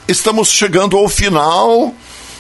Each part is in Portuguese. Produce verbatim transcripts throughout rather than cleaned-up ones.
Estamos chegando ao final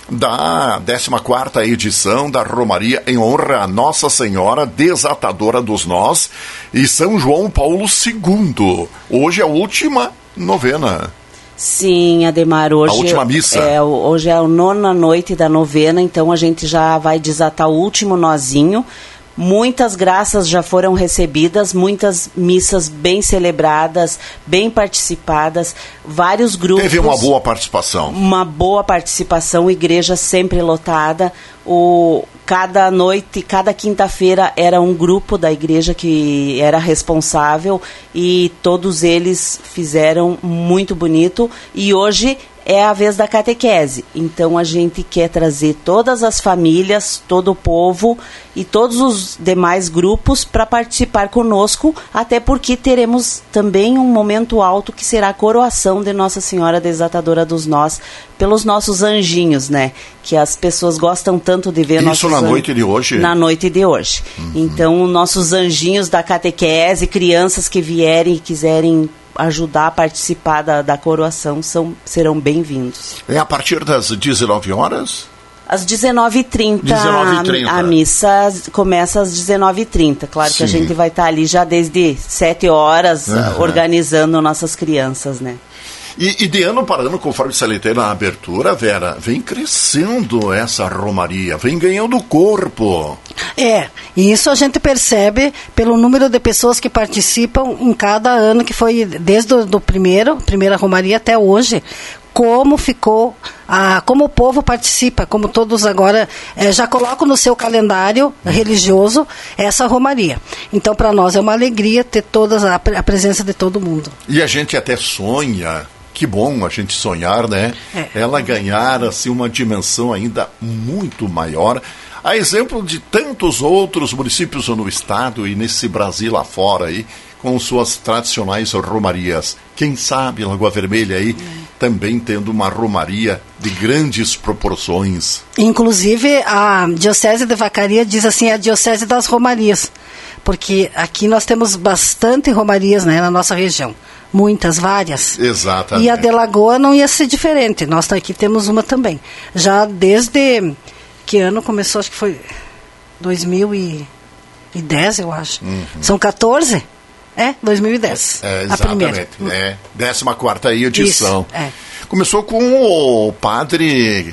da décima quarta edição da Romaria em honra a Nossa Senhora Desatadora dos Nós e São João Paulo segundo. Hoje é a última novena. Sim, Ademar, hoje, a última missa. É, hoje é a nona noite da novena, então a gente já vai desatar o último nozinho. Muitas graças já foram recebidas, muitas missas bem celebradas, bem participadas, vários grupos. Teve uma boa participação. Uma boa participação, igreja sempre lotada. O, cada noite, cada quinta-feira era um grupo da igreja que era responsável e todos eles fizeram muito bonito. E hoje é a vez da catequese, então a gente quer trazer todas as famílias, todo o povo e todos os demais grupos para participar conosco, até porque teremos também um momento alto que será a coroação de Nossa Senhora Desatadora dos Nós pelos nossos anjinhos, né? Que as pessoas gostam tanto de ver. Isso nossos na an... noite de hoje? Na noite de hoje. Uhum. Então, nossos anjinhos da catequese, crianças que vierem e quiserem ajudar a participar da, da coroação são, serão bem-vindos. É a partir das dezenove horas? Às dezenove e trinta, dezenove e trinta. A, a missa começa às dezenove e trinta. Claro Sim. que a gente vai estar ali já desde sete horas, uhum. organizando nossas crianças, né? E, e de ano para ano, conforme salientei na abertura, Vera, vem crescendo essa romaria, vem ganhando corpo. É, e isso a gente percebe pelo número de pessoas que participam em cada ano, que foi desde o do primeiro, primeira romaria até hoje, como ficou, a, como o povo participa, como todos agora é, já colocam no seu calendário religioso essa romaria. Então, para nós é uma alegria ter todas a, a presença de todo mundo. E a gente até sonha. Que bom a gente sonhar, né? É. Ela ganhar assim, uma dimensão ainda muito maior. A exemplo de tantos outros municípios no estado e nesse Brasil afora aí, com suas tradicionais romarias. Quem sabe Lagoa Vermelha aí hum. também tendo uma romaria de grandes proporções. Inclusive a Diocese de Vacaria diz assim, é a Diocese das Romarias. Porque aqui nós temos bastante romarias, né, na nossa região. Muitas, várias. Exatamente. E a de Lagoa não ia ser diferente. Nós aqui temos uma também. Já desde que ano começou, acho que foi dois mil e dez, eu acho. Uhum. São quatorze? É, dois mil e dez. É, exatamente. A primeira. É, décima quarta edição. Isso, é. Começou com o padre...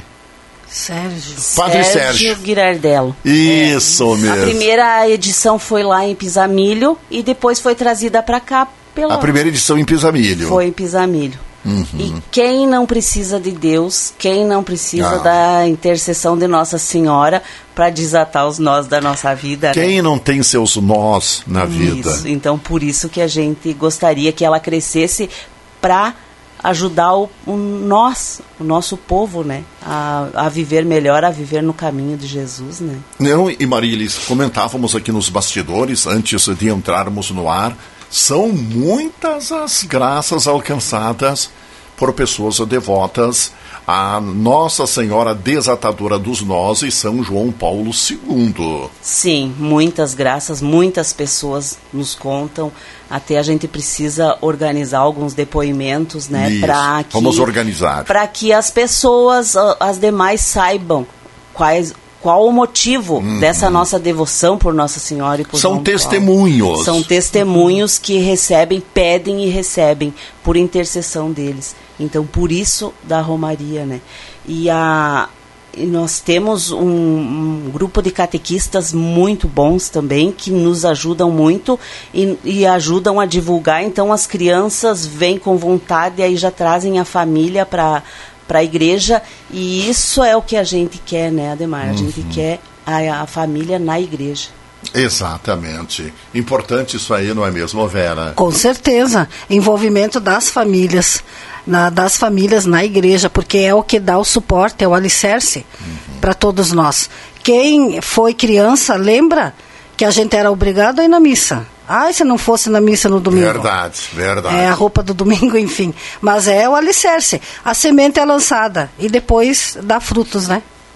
Sérgio. Padre Sérgio, Sérgio Girardello. Isso é. mesmo. A primeira edição foi lá em Pisamilho e depois foi trazida para cá pela... A primeira edição em Pisamilho. Foi em Pisamilho. Uhum. E quem não precisa de Deus, quem não precisa ah. da intercessão de Nossa Senhora para desatar os nós da nossa vida? Quem né? não tem seus nós na isso. vida? Então, por isso que a gente gostaria que ela crescesse para ajudar o, o nós, o nosso povo, né, a, a viver melhor, a viver no caminho de Jesus, né? Não, e Marilis, comentávamos aqui nos bastidores, antes de entrarmos no ar, são muitas as graças alcançadas por pessoas devotas a Nossa Senhora Desatadora dos Nós e São João Paulo segundo. Sim, muitas graças, muitas pessoas nos contam, até a gente precisa organizar alguns depoimentos, né? Para que, vamos organizar. Para que as pessoas, as demais, saibam quais... Qual o motivo uhum. dessa nossa devoção por Nossa Senhora e por São João testemunhos. Paulo. São testemunhos que recebem, pedem e recebem por intercessão deles. Então, por isso da romaria, né? E, a, e nós temos um, um grupo de catequistas muito bons também, que nos ajudam muito e, e ajudam a divulgar. Então, as crianças vêm com vontade e aí já trazem a família para... para a igreja, e isso é o que a gente quer, né, Ademar? A uhum. gente quer a, a família na igreja. Exatamente. Importante isso aí, não é mesmo, Vera? Com certeza. Envolvimento das famílias, na, das famílias na igreja, porque é o que dá o suporte, é o alicerce uhum. para todos nós. Quem foi criança, lembra que a gente era obrigado a ir na missa. Ah, se não fosse na missa no domingo. Verdade, verdade. É a roupa do domingo, enfim. Mas é o alicerce. A semente é lançada e depois dá frutos, né?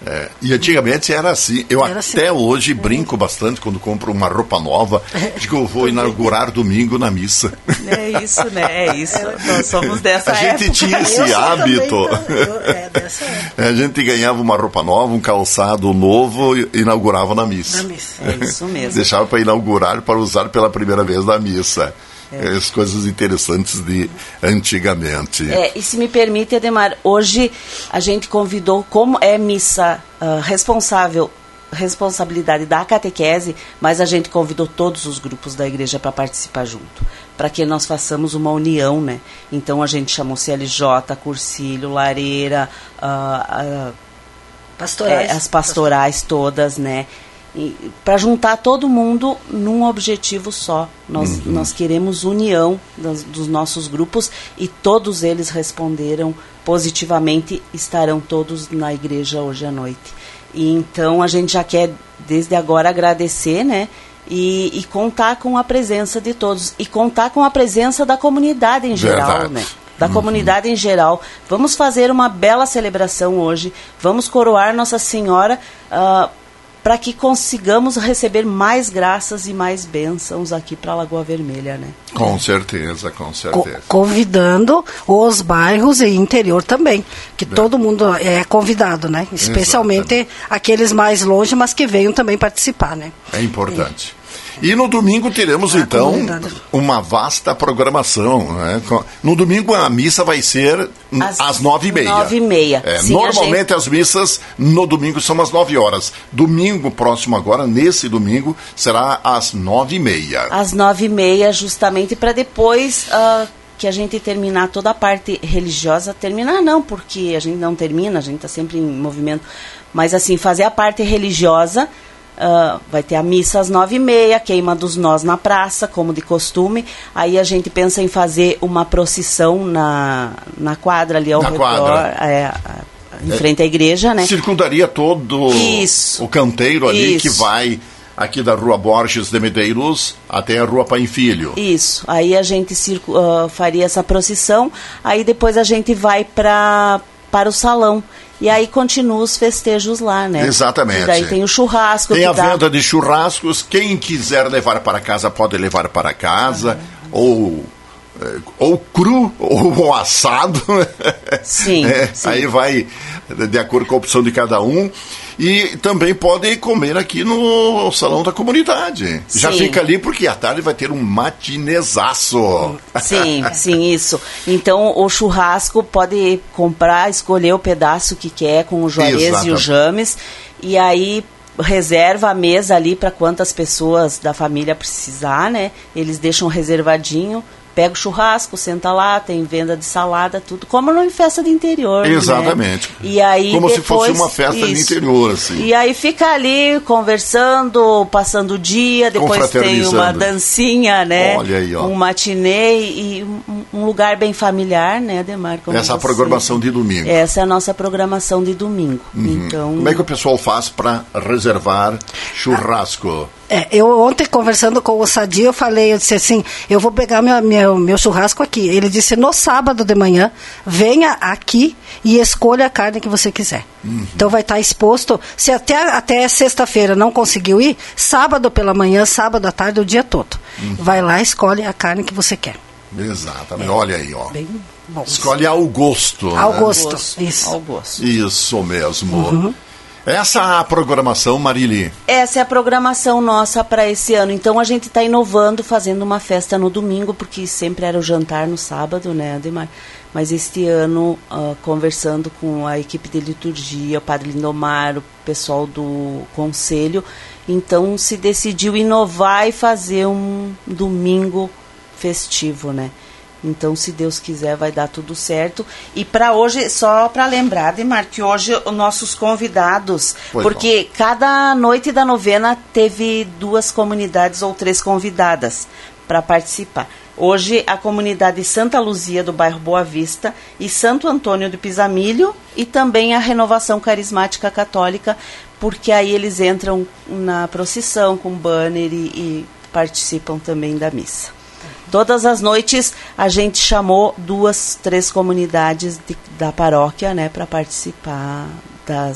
É, e antigamente era assim. Eu era até assim. hoje brinco bastante quando compro uma roupa nova, de que eu vou inaugurar domingo na missa. É isso, né? É isso. Nós somos dessa A gente época. tinha esse Eu hábito. também, eu, é, dessa época. A gente ganhava uma roupa nova, um calçado novo e inaugurava na missa. Na missa. É isso mesmo. Deixava para inaugurar, para usar pela primeira vez na missa. É. As coisas interessantes de antigamente. É, e se me permite, Ademar, hoje a gente convidou, como é missa uh, responsável, responsabilidade da catequese, mas a gente convidou todos os grupos da igreja para participar junto, para que nós façamos uma união, né? Então a gente chamou C L J, Cursilho, Lareira, uh, uh, Pastorais. é, as pastorais todas, né? Para juntar todo mundo num objetivo só. Nós, uhum. nós queremos união das, dos nossos grupos e todos eles responderam positivamente, estarão todos na igreja hoje à noite. E então a gente já quer desde agora agradecer, né? E, e contar com a presença de todos e contar com a presença da comunidade em geral, Verdade. né? Da uhum. comunidade em geral. Vamos fazer uma bela celebração hoje, vamos coroar Nossa Senhora, uh, para que consigamos receber mais graças e mais bênçãos aqui para a Lagoa Vermelha, né? Com certeza, com certeza. Co- convidando os bairros e interior também, que é. todo mundo é convidado, né? Especialmente Exatamente. aqueles mais longe, mas que venham também participar, né? É importante. É. E no domingo teremos, ah, então, uma vasta programação. Né? No domingo a missa vai ser às, às nove e meia. Nove e meia. É, Sim, normalmente gente... as missas no domingo são às nove horas. Domingo próximo agora, nesse domingo, será às nove e meia. Às nove e meia, justamente para depois... Uh... que a gente terminar toda a parte religiosa, terminar não, porque a gente não termina, a gente está sempre em movimento, mas assim, fazer a parte religiosa, uh, vai ter a missa às nove e meia, queima dos nós na praça, como de costume, aí a gente pensa em fazer uma procissão na, na quadra ali ao na redor, quadra. É, em frente à igreja, né? Circundaria todo Isso. o canteiro ali Isso. que vai... aqui da Rua Borges de Medeiros até a Rua Pai Filho. Isso, aí a gente circu- uh, faria essa procissão, aí depois a gente vai pra, para o salão, e aí continua os festejos lá, né? Exatamente. E daí tem o churrasco. Tem que a dá... venda de churrascos, quem quiser levar para casa pode levar para casa, ah, ou... ou cru, ou assado. Sim, é, sim. Aí vai de acordo com a opção de cada um. E também pode comer aqui no Salão da Comunidade. Sim. Já fica ali porque à tarde vai ter um matinezaço. Sim, sim, isso. Então o churrasco pode comprar, escolher o pedaço que quer com o Juarez Exatamente. E o James. E aí... reserva a mesa ali para quantas pessoas da família precisar, né? Eles deixam reservadinho, pega o churrasco, senta lá, tem venda de salada, tudo, como em festa de interior. Exatamente. Né? E aí como depois, se fosse uma festa isso. de interior, assim. E aí fica ali conversando, passando o dia, depois tem uma dancinha, né? Olha aí, ó. Um matinê e um, um lugar bem familiar, né, Ademar? Como Essa é a você... programação de domingo. Essa é a nossa programação de domingo. Uhum. Então... Como é que o pessoal faz para reservar churrasco? É, eu ontem conversando com o Sadia, eu falei, eu disse assim, eu vou pegar meu, meu, meu churrasco aqui. Ele disse, no sábado de manhã, venha aqui e escolha a carne que você quiser. Uhum. Então vai estar exposto, se até, até sexta-feira não conseguiu ir, sábado pela manhã, sábado à tarde, o dia todo. Uhum. Vai lá e escolhe a carne que você quer. Exatamente, é, olha aí, ó. Bem bom. Escolhe ao gosto. Ao né? gosto, isso. Ao gosto. Isso mesmo. Uhum. Essa é a programação, Marili? Essa é a programação nossa para esse ano. Então a gente está inovando, fazendo uma festa no domingo, porque sempre era o jantar no sábado, né, Ademar? Mas este ano, uh, conversando com a equipe de liturgia, o Padre Lindomar, o pessoal do conselho, então se decidiu inovar e fazer um domingo festivo, né? Então, se Deus quiser, vai dar tudo certo. E para hoje, só para lembrar, Ademar, que hoje os nossos convidados, pois porque bom. Cada noite da novena teve duas comunidades ou três convidadas para participar. Hoje, a comunidade Santa Luzia, do bairro Boa Vista, e Santo Antônio do Pisamilho, e também a Renovação Carismática Católica, porque aí eles entram na procissão com banner e, e participam também da missa. Todas as noites a gente chamou duas, três comunidades de, da paróquia, né, para participar das,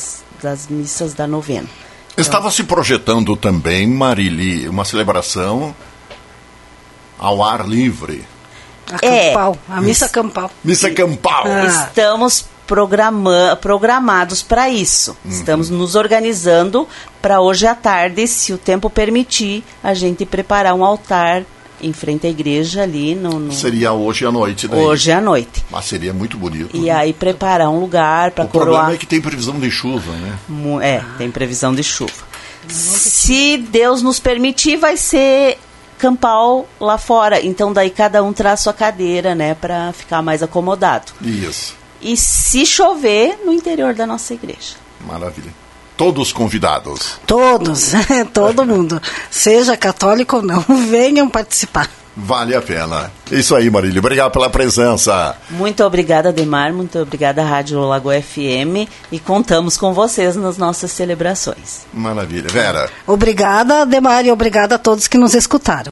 das missas da novena. Estava se projetando também, Marili, uma celebração ao ar livre. A campal, é, a missa campal. Missa campal. Ah. Estamos programa, programados para isso. Uhum. Estamos nos organizando para hoje à tarde, se o tempo permitir, a gente preparar um altar em frente à igreja ali. No, no... Seria hoje à noite, daí. Hoje à noite. Mas seria muito bonito. E né? aí preparar um lugar para coroar. O problema é que tem previsão de chuva, né? É, tem previsão de chuva. Se Deus nos permitir, vai ser campal lá fora. Então daí cada um traz sua cadeira, né, para ficar mais acomodado. Isso. E se chover, no interior da nossa igreja. Maravilha. Todos convidados. Todos, todo mundo. Seja católico ou não, venham participar. Vale a pena. Isso aí, Marília. Obrigado pela presença. Muito obrigada, Ademar. Muito obrigada, Rádio Lagoa F M. E contamos com vocês nas nossas celebrações. Maravilha. Vera. Obrigada, Ademar, e obrigada a todos que nos escutaram.